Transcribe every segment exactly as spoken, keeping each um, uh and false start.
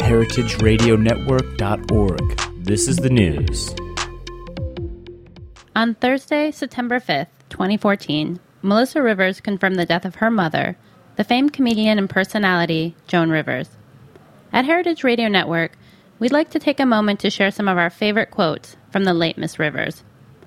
heritage radio network dot org. This is the news. On Thursday, September fifth, twenty fourteen, Melissa Rivers confirmed the death of her mother, the famed comedian and personality, Joan Rivers. At Heritage Radio Network, we'd like to take a moment to share some of our favorite quotes from the late Miss Rivers.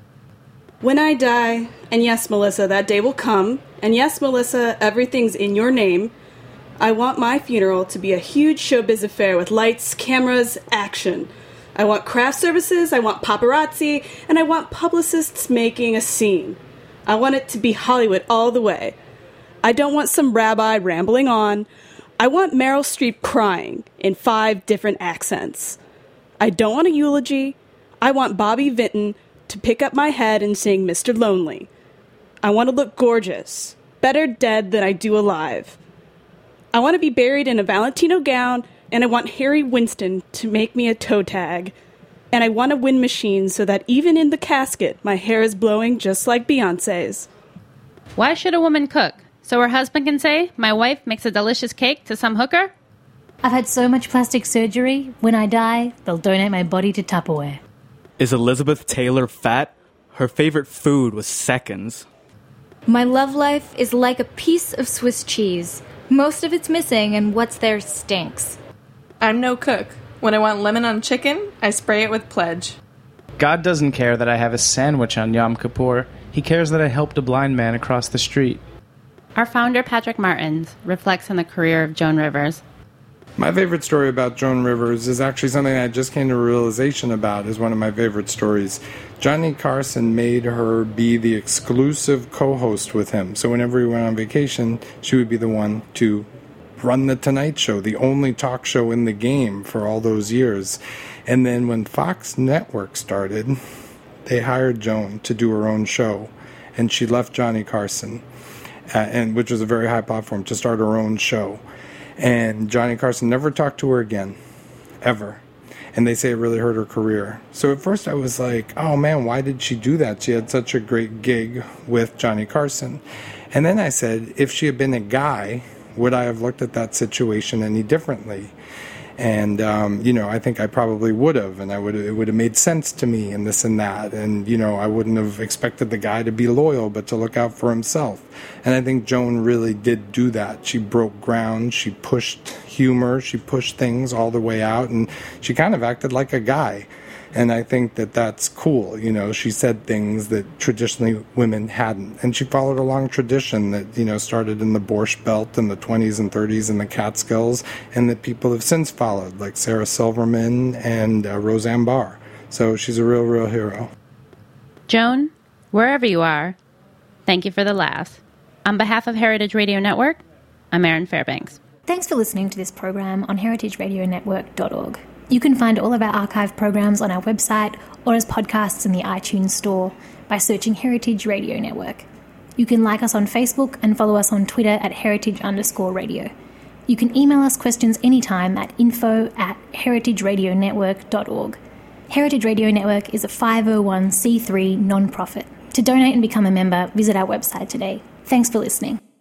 When I die, and yes, Melissa, that day will come, and yes, Melissa, everything's in your name, I want my funeral to be a huge showbiz affair with lights, cameras, action. I want craft services, I want paparazzi, and I want publicists making a scene. I want it to be Hollywood all the way. I don't want some rabbi rambling on. I want Meryl Streep crying in five different accents. I don't want a eulogy. I want Bobby Vinton to pick up my head and sing Mister Lonely. I want to look gorgeous, better dead than I do alive. I want to be buried in a Valentino gown, and I want Harry Winston to make me a toe tag. And I want a wind machine so that even in the casket, my hair is blowing just like Beyonce's. Why should a woman cook? So her husband can say, my wife makes a delicious cake to some hooker? I've had so much plastic surgery, when I die, they'll donate my body to Tupperware. Is Elizabeth Taylor fat? Her favorite food was seconds. My love life is like a piece of Swiss cheese. Most of it's missing, and what's there stinks. I'm no cook. When I want lemon on chicken, I spray it with Pledge. God doesn't care that I have a sandwich on Yom Kippur. He cares that I helped a blind man across the street. Our founder, Patrick Martins, reflects on the career of Joan Rivers. My favorite story about Joan Rivers is actually something I just came to realization about is one of my favorite stories. Johnny Carson made her be the exclusive co-host with him. So whenever he went on vacation, she would be the one to run The Tonight Show, the only talk show in the game for all those years. And then when Fox Network started, they hired Joan to do her own show. And she left Johnny Carson, uh, and which was a very high platform, to start her own show. And Johnny Carson never talked to her again, ever. And they say it really hurt her career. So at first I was like, oh man, why did she do that? She had such a great gig with Johnny Carson. And then I said, if she had been a guy, would I have looked at that situation any differently? And, um, you know, I think I probably would have, and I would it would have made sense to me and this and that. And, you know, I wouldn't have expected the guy to be loyal, but to look out for himself. And I think Joan really did do that. She broke ground. She pushed humor. She pushed things all the way out, and she kind of acted like a guy. And I think that that's cool. You know, she said things that traditionally women hadn't. And she followed a long tradition that, you know, started in the Borscht Belt in the twenties and thirties in the Catskills, and that people have since followed, like Sarah Silverman and uh, Roseanne Barr. So she's a real, real hero. Joan, wherever you are, thank you for the laughs. On behalf of Heritage Radio Network, I'm Erin Fairbanks. Thanks for listening to this program on heritage radio network dot org. You can find all of our archive programs on our website or as podcasts in the iTunes store by searching Heritage Radio Network. You can like us on Facebook and follow us on Twitter at heritage underscore radio. You can email us questions anytime at info at heritage radio network dot org. Heritage Radio Network is a five oh one c three non-profit. To donate and become a member, visit our website today. Thanks for listening.